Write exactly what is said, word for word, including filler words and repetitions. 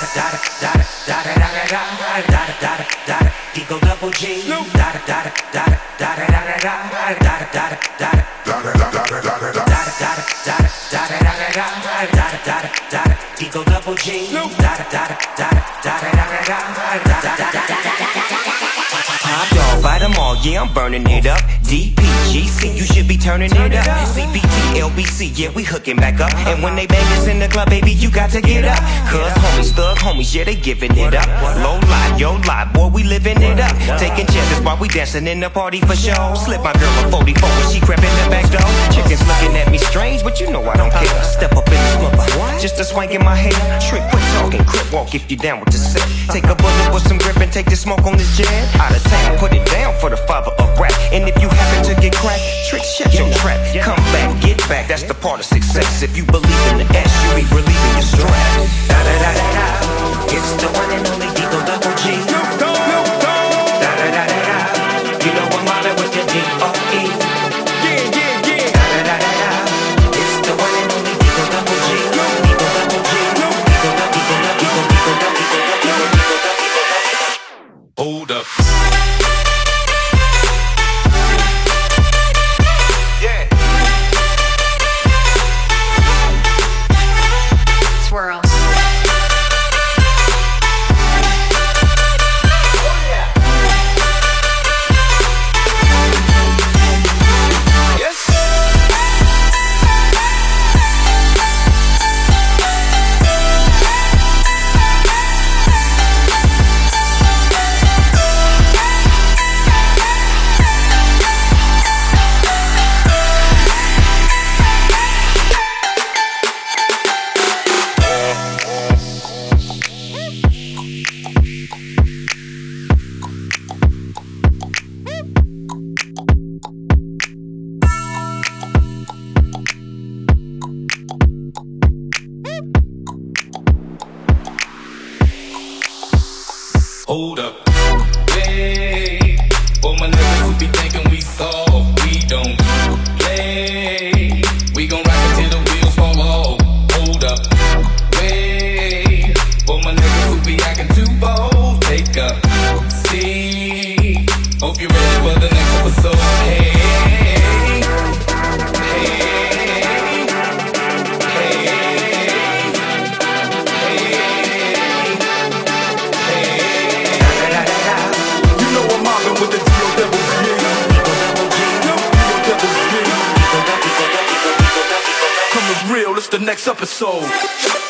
Eagle double G. Da da da da da da da da da da da da. Eagle double G. Top dog, bite them all, yeah, I'm burning it up. D P G C, you should be turning it up. C B T, L B C, yeah, we hooking back up. And when they bang us in the club, baby, you got to get up. Cause homies, thug homies, yeah, they giving it up. Low lie, yo lie, boy, we living it up. Taking chances while we dancing in the party for show. Slip my girl a forty-four when she crept in the back door. Chickens looking at me strange, but you know I don't care. Step up in this mother, just a swank in my hair. Trick, quit talking, crip walk if you down with the set. Take a bullet with some grip and take the smoke on this jam. Out of town, put it down for the father of rap. And if you happen to get cracked, trick, shut your trap. Come back, get back, that's the part of success. If you believe in the S, you be relieving your stress. Da da da da da, it's the one and only Eagle double G. Da da da da da, you know I'm mobbing with the D O E. Yeah, yeah, yeah. Da da da da da, it's the one and only Eagle double G. Eagle double G. Eagle double, Eagle double, Eagle double, Eagle double, Eagle double, Eagle double. Hold up. Swirl. Hold up. Hey, for my niggas who be thinking we soft, we don't play. We gon' rock it till the wheels fall off. Hold up. Hey, for my niggas who be acting too bold, take a seat. Hope you're ready for the next episode. Hey, hey. With the D O double G, coming real, it's the next episode.